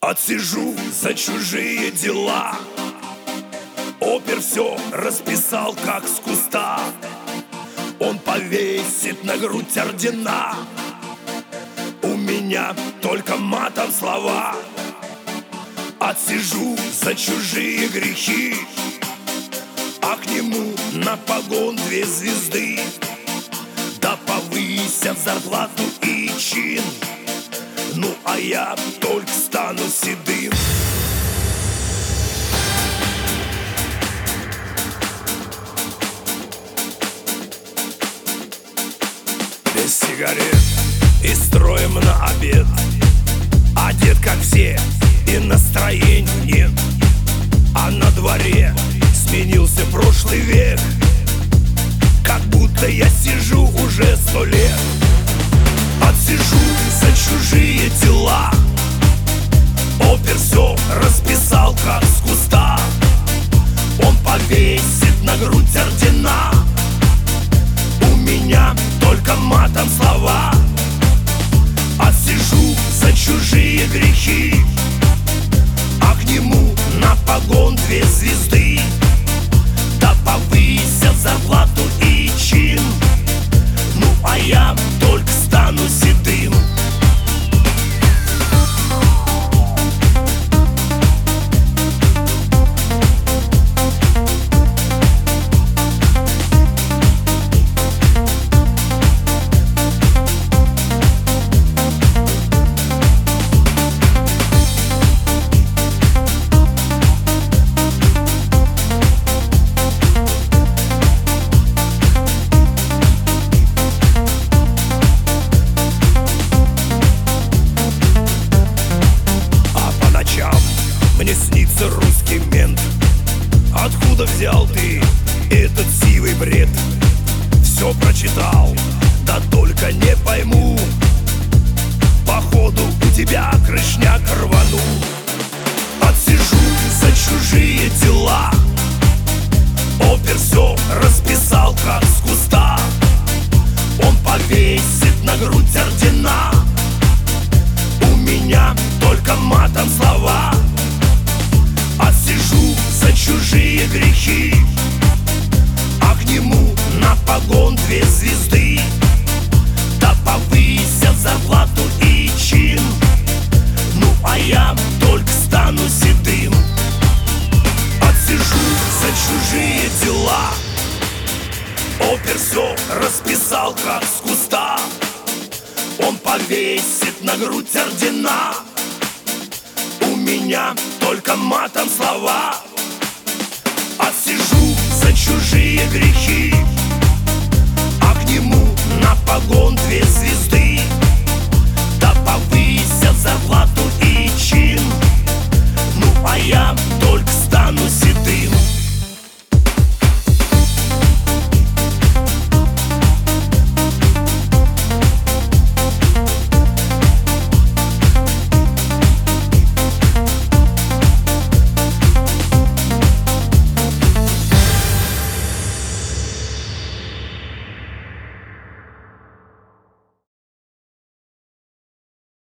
Отсижу за чужие дела. Опер все расписал, как с куста. Он повесит на грудь ордена. У меня только матом слова. Отсижу за чужие грехи, а к нему на погон 2 звезды. Да повысят зарплату и чин. Ну а я только стану седым. Без сигарет и строим на обед. Одет как все и настроения нет. А на дворе сменился прошлый век. Как будто я сижу уже 100 лет. Отсижу за чужие дела. Опер все расписал, как с куста. Он повесит на грудь ордена. У меня только матом слова. Отсижу за чужие грехи, а к нему на погон 2 звезды. Да повысят зарплату и чин. Ну а я только стану седым. Мне снится русский мент. Откуда взял ты этот сивый бред? Все прочитал, да только не пойму. Походу у тебя крышняк рванул. Отсижу за чужие дела. Опер все расписал, как с куста. Он повесит на грудь ордена. У меня только матом слова. Отсижу за чужие грехи, а к нему на погон 2 звезды. Да повысят зарплату и чин. Ну а я только стану седым. Отсижу за чужие дела. Опер все расписал, как с куста. Он повесит на грудь ордена. У меня только матом слова. Отсижу за чужие грехи, а к нему на погон 2